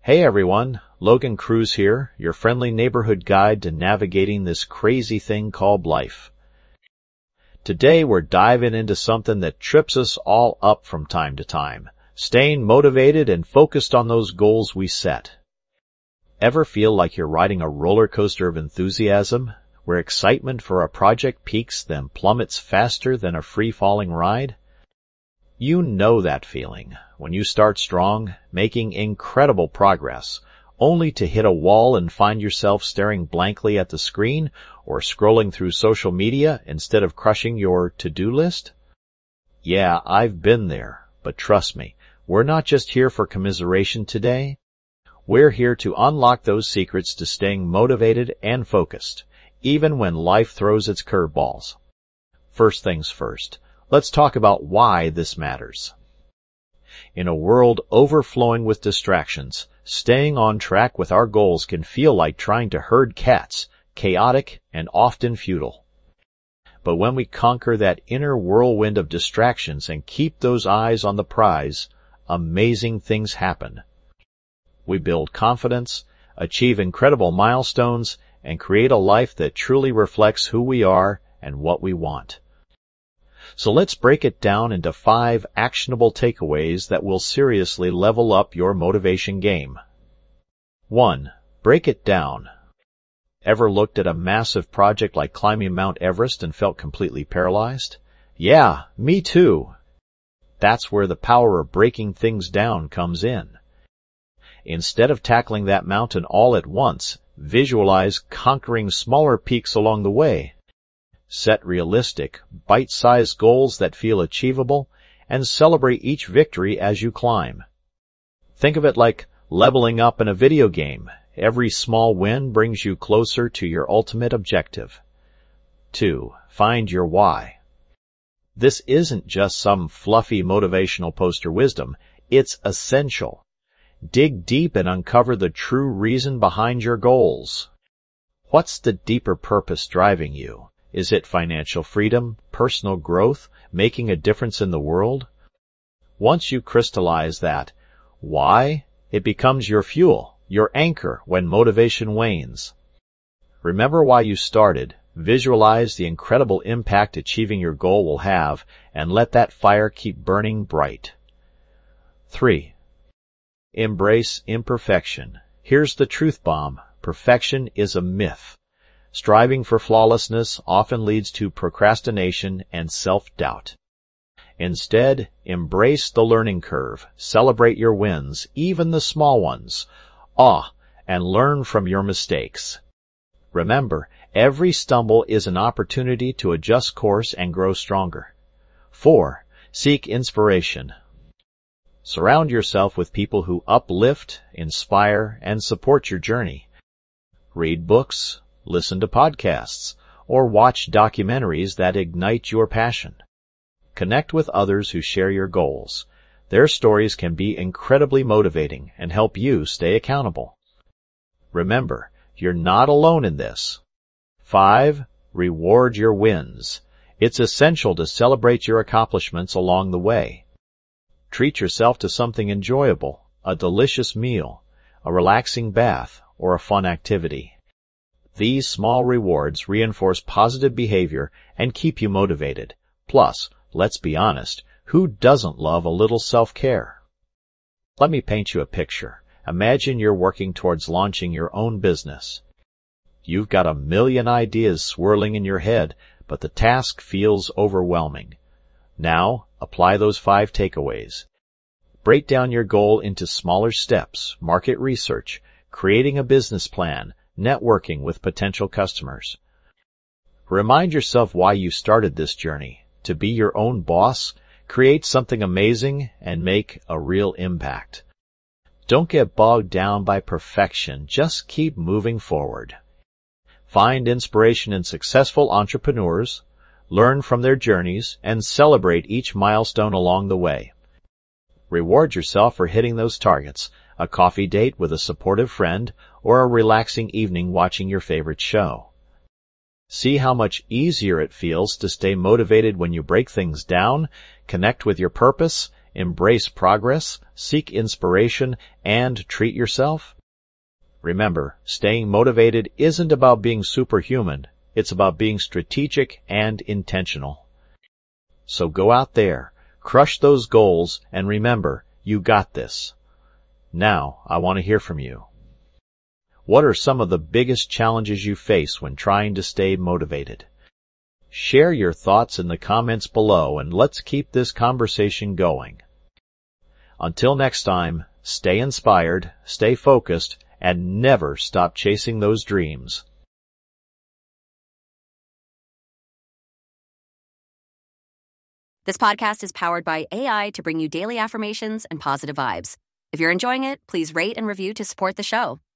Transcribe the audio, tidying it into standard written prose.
Hey everyone, Logan Cruz here, your friendly neighborhood guide to navigating this crazy thing called life. Today we're diving into something that trips us all up from time to time, staying motivated and focused on those goals we set. Ever feel like you're riding a roller coaster of enthusiasm, where excitement for a project peaks then plummets faster than a free-falling ride? You know that feeling, when you start strong, making incredible progress, only to hit a wall and find yourself staring blankly at the screen or scrolling through social media instead of crushing your to-do list? Yeah, I've been there, but trust me, we're not just here for commiseration today. We're here to unlock those secrets to staying motivated and focused, even when life throws its curveballs. First things first. Let's talk about why this matters. In a world overflowing with distractions, staying on track with our goals can feel like trying to herd cats, chaotic and often futile. But when we conquer that inner whirlwind of distractions and keep those eyes on the prize, amazing things happen. We build confidence, achieve incredible milestones, and create a life that truly reflects who we are and what we want. So let's break it down into 5 actionable takeaways that will seriously level up your motivation game. 1. Break it down. Ever looked at a massive project like climbing Mount Everest and felt completely paralyzed? Yeah, me too. That's where the power of breaking things down comes in. Instead of tackling that mountain all at once, visualize conquering smaller peaks along the way. Set realistic, bite-sized goals that feel achievable, and celebrate each victory as you climb. Think of it like leveling up in a video game. Every small win brings you closer to your ultimate objective. 2. Find your why. This isn't just some fluffy motivational poster wisdom. It's essential. Dig deep and uncover the true reason behind your goals. What's the deeper purpose driving you? Is it financial freedom, personal growth, making a difference in the world? Once you crystallize that why, it becomes your fuel, your anchor when motivation wanes. Remember why you started, visualize the incredible impact achieving your goal will have, and let that fire keep burning bright. 3. Embrace imperfection. Here's the truth bomb. Perfection is a myth. Striving for flawlessness often leads to procrastination and self-doubt. Instead, embrace the learning curve, celebrate your wins, even the small ones, and learn from your mistakes. Remember, every stumble is an opportunity to adjust course and grow stronger. 4. Seek inspiration. Surround yourself with people who uplift, inspire, and support your journey. Read books, listen to podcasts, or watch documentaries that ignite your passion. Connect with others who share your goals. Their stories can be incredibly motivating and help you stay accountable. Remember, you're not alone in this. 5. Reward your wins. It's essential to celebrate your accomplishments along the way. Treat yourself to something enjoyable, a delicious meal, a relaxing bath, or a fun activity. These small rewards reinforce positive behavior and keep you motivated. Plus, let's be honest, who doesn't love a little self-care? Let me paint you a picture. Imagine you're working towards launching your own business. You've got a million ideas swirling in your head, but the task feels overwhelming. Now, apply those 5 takeaways. Break down your goal into smaller steps, market research, creating a business plan, networking with potential customers. Remind yourself why you started this journey, to be your own boss, create something amazing, and make a real impact. Don't get bogged down by perfection, just keep moving forward. Find inspiration in successful entrepreneurs, learn from their journeys, and celebrate each milestone along the way. Reward yourself for hitting those targets, a coffee date with a supportive friend, or a relaxing evening watching your favorite show. See how much easier it feels to stay motivated when you break things down, connect with your purpose, embrace progress, seek inspiration, and treat yourself? Remember, staying motivated isn't about being superhuman. It's about being strategic and intentional. So go out there, crush those goals, and remember, you got this. Now, I want to hear from you. What are some of the biggest challenges you face when trying to stay motivated? Share your thoughts in the comments below, and let's keep this conversation going. Until next time, stay inspired, stay focused, and never stop chasing those dreams. This podcast is powered by AI to bring you daily affirmations and positive vibes. If you're enjoying it, please rate and review to support the show.